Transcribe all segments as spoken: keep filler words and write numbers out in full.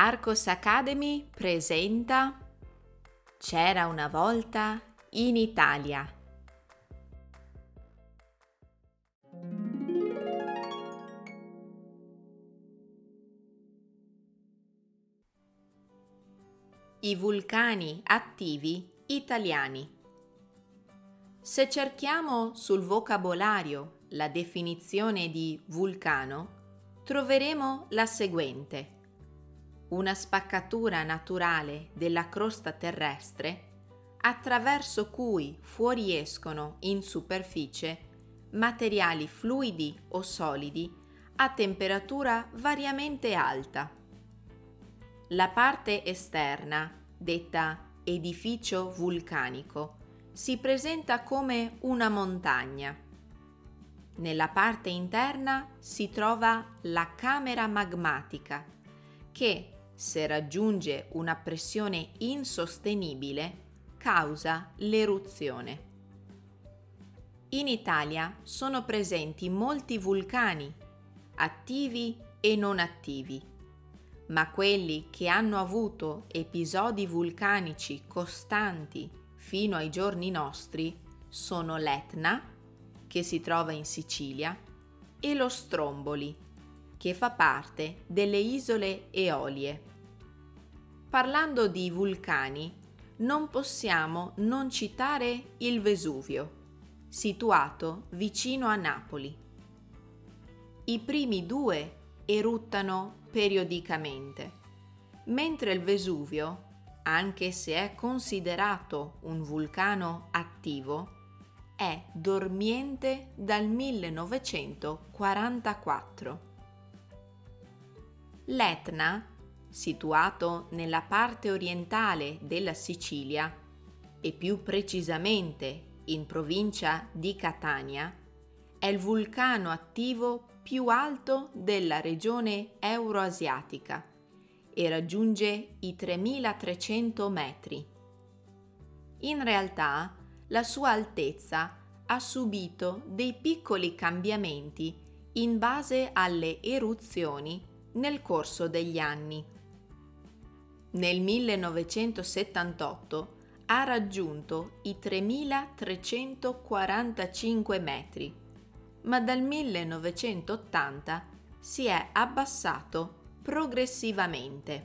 Arcos Academy presenta C'era una volta in Italia. I vulcani attivi italiani. Se cerchiamo sul vocabolario la definizione di vulcano, troveremo la seguente: una spaccatura naturale della crosta terrestre attraverso cui fuoriescono in superficie materiali fluidi o solidi a temperatura variamente alta. La parte esterna, detta edificio vulcanico, si presenta come una montagna. Nella parte interna si trova la camera magmatica, che, se raggiunge una pressione insostenibile, causa l'eruzione. In Italia sono presenti molti vulcani, attivi e non attivi, ma quelli che hanno avuto episodi vulcanici costanti fino ai giorni nostri sono l'Etna, che si trova in Sicilia, e lo Stromboli, che fa parte delle isole Eolie. Parlando di vulcani, non possiamo non citare il Vesuvio, situato vicino a Napoli. I primi due eruttano periodicamente, mentre il Vesuvio, anche se è considerato un vulcano attivo, è dormiente dal millenovecentoquarantaquattro. L'Etna, situato nella parte orientale della Sicilia e più precisamente in provincia di Catania, è il vulcano attivo più alto della regione euroasiatica e raggiunge i tremilatrecento metri. In realtà, la sua altezza ha subito dei piccoli cambiamenti in base alle eruzioni nel corso degli anni. Nel millenovecentosettantotto ha raggiunto i tremilatrecentoquarantacinque metri, ma dal millenovecentottanta si è abbassato progressivamente.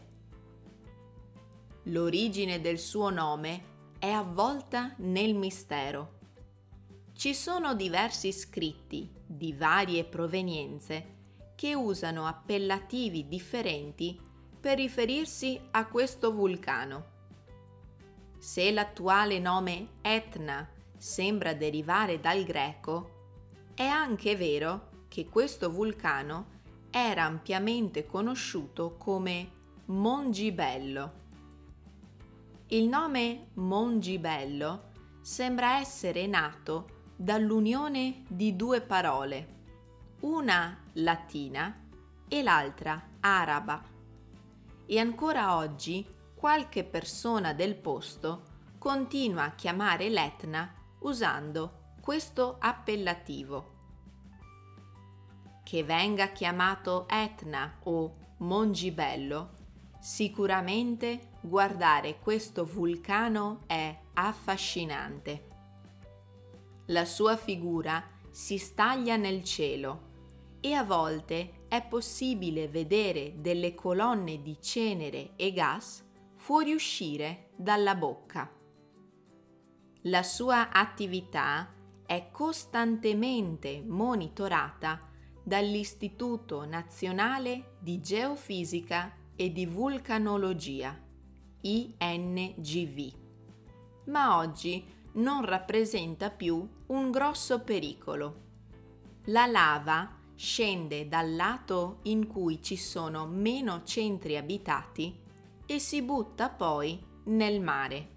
L'origine del suo nome è avvolta nel mistero. Ci sono diversi scritti di varie provenienze che usano appellativi differenti per riferirsi a questo vulcano. Se l'attuale nome Etna sembra derivare dal greco, è anche vero che questo vulcano era ampiamente conosciuto come Mongibello. Il nome Mongibello sembra essere nato dall'unione di due parole, una latina e l'altra araba, e ancora oggi qualche persona del posto continua a chiamare l'Etna usando questo appellativo. Che venga chiamato Etna o Mongibello, sicuramente guardare questo vulcano è affascinante. La sua figura si staglia nel cielo e a volte è possibile vedere delle colonne di cenere e gas fuoriuscire dalla bocca. La sua attività è costantemente monitorata dall'Istituto Nazionale di Geofisica e di Vulcanologia, I N G V, ma oggi non rappresenta più un grosso pericolo. La lava scende dal lato in cui ci sono meno centri abitati e si butta poi nel mare.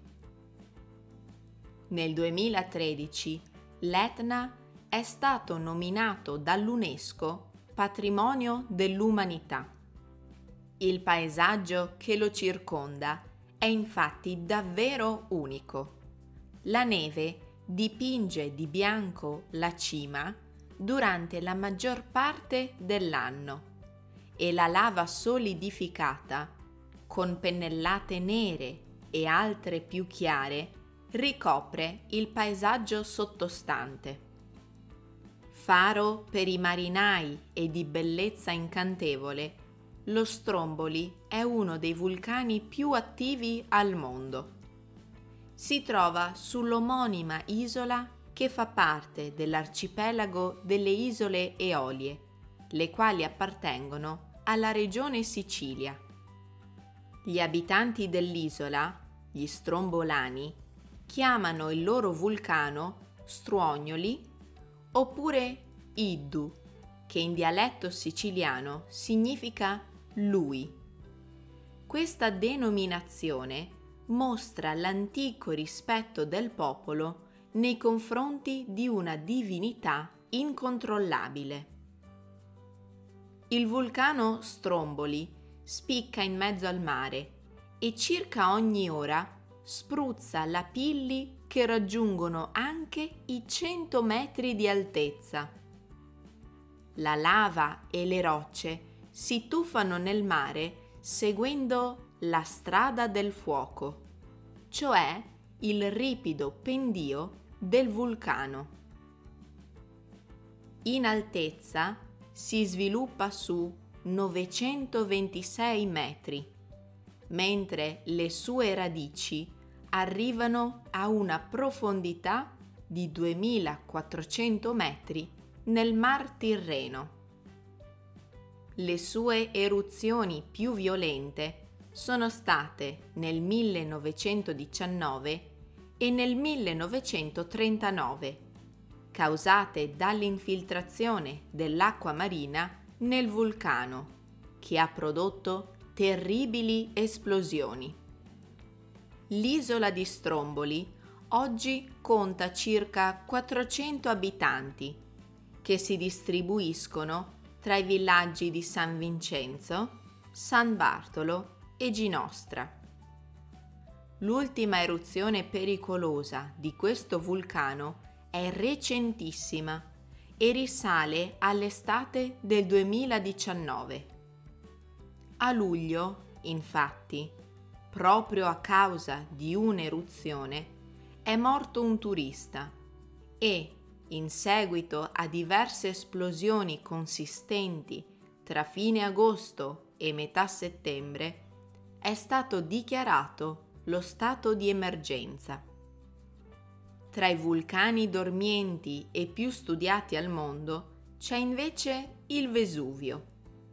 Nel duemilatredici l'Etna è stato nominato dall'UNESCO Patrimonio dell'Umanità. Il paesaggio che lo circonda è infatti davvero unico. La neve dipinge di bianco la cima durante la maggior parte dell'anno e la lava solidificata con pennellate nere e altre più chiare, ricopre il paesaggio sottostante. Faro per i marinai e di bellezza incantevole, lo Stromboli è uno dei vulcani più attivi al mondo. Si trova sull'omonima isola che fa parte dell'arcipelago delle Isole Eolie, le quali appartengono alla regione Sicilia. Gli abitanti dell'isola, gli strombolani, chiamano il loro vulcano Struognoli oppure Iddu, che in dialetto siciliano significa lui. Questa denominazione mostra l'antico rispetto del popolo nei confronti di una divinità incontrollabile. Il vulcano Stromboli spicca in mezzo al mare e circa ogni ora spruzza lapilli che raggiungono anche i cento metri di altezza. La lava e le rocce si tuffano nel mare seguendo la strada del fuoco, cioè il ripido pendio del vulcano. In altezza si sviluppa su novecentoventisei metri, mentre le sue radici arrivano a una profondità di duemilaquattrocento metri nel Mar Tirreno. Le sue eruzioni più violente sono state nel millenovecentodiciannove e nel millenovecentotrentanove, causate dall'infiltrazione dell'acqua marina nel vulcano, che ha prodotto terribili esplosioni. L'isola di Stromboli oggi conta circa quattrocento abitanti, che si distribuiscono tra i villaggi di San Vincenzo, San Bartolo e Ginostra. L'ultima eruzione pericolosa di questo vulcano è recentissima e risale all'estate del duemiladiciannove. A luglio, infatti, proprio a causa di un'eruzione, è morto un turista e, in seguito a diverse esplosioni consistenti tra fine agosto e metà settembre, è stato dichiarato lo stato di emergenza. Tra i vulcani dormienti e più studiati al mondo c'è invece il Vesuvio.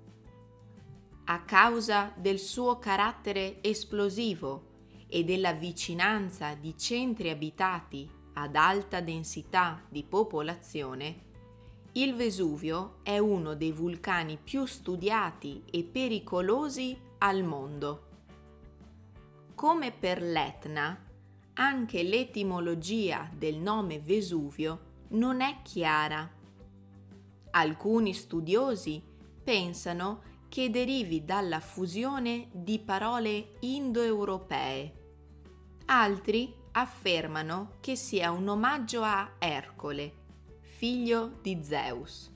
A causa del suo carattere esplosivo e della vicinanza di centri abitati ad alta densità di popolazione, il Vesuvio è uno dei vulcani più studiati e pericolosi al mondo. Come per l'Etna, anche l'etimologia del nome Vesuvio non è chiara. Alcuni studiosi pensano che derivi dalla fusione di parole indoeuropee. Altri affermano che sia un omaggio a Ercole, figlio di Zeus.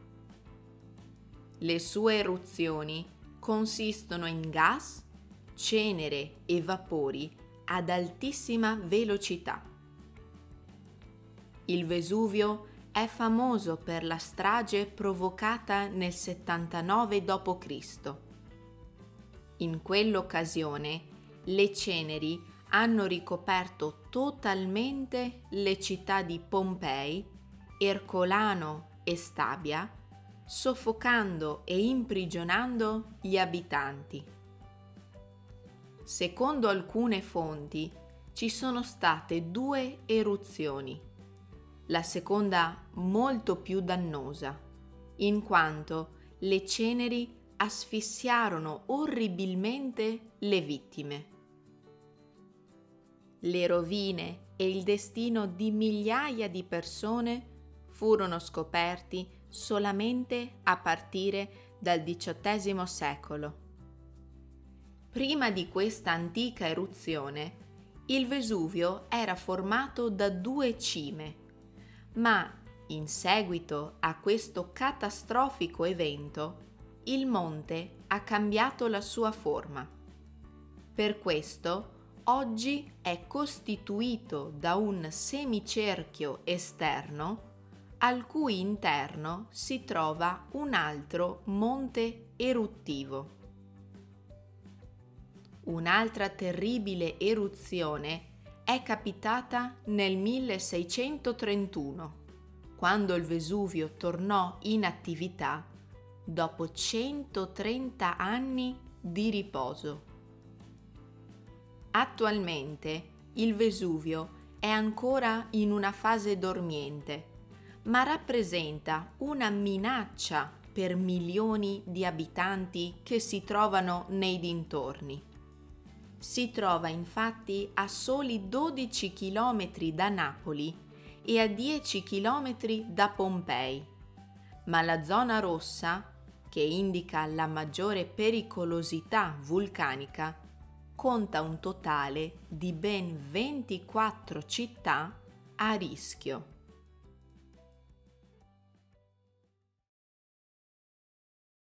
Le sue eruzioni consistono in gas, cenere e vapori ad altissima velocità. Il Vesuvio è famoso per la strage provocata nel settantanove dopo Cristo. In quell'occasione le ceneri hanno ricoperto totalmente le città di Pompei, Ercolano e Stabia, soffocando e imprigionando gli abitanti. Secondo alcune fonti ci sono state due eruzioni, la seconda molto più dannosa, in quanto le ceneri asfissiarono orribilmente le vittime. Le rovine e il destino di migliaia di persone furono scoperti solamente a partire dal diciottesimo secolo. Prima di questa antica eruzione, il Vesuvio era formato da due cime, ma in seguito a questo catastrofico evento, il monte ha cambiato la sua forma. Per questo oggi è costituito da un semicerchio esterno al cui interno si trova un altro monte eruttivo. Un'altra terribile eruzione è capitata nel milleseicentotrentuno, quando il Vesuvio tornò in attività dopo centotrenta anni di riposo. Attualmente il Vesuvio è ancora in una fase dormiente, ma rappresenta una minaccia per milioni di abitanti che si trovano nei dintorni. Si trova infatti a soli dodici chilometri da Napoli e a dieci chilometri da Pompei, ma la zona rossa, che indica la maggiore pericolosità vulcanica, conta un totale di ben ventiquattro città a rischio.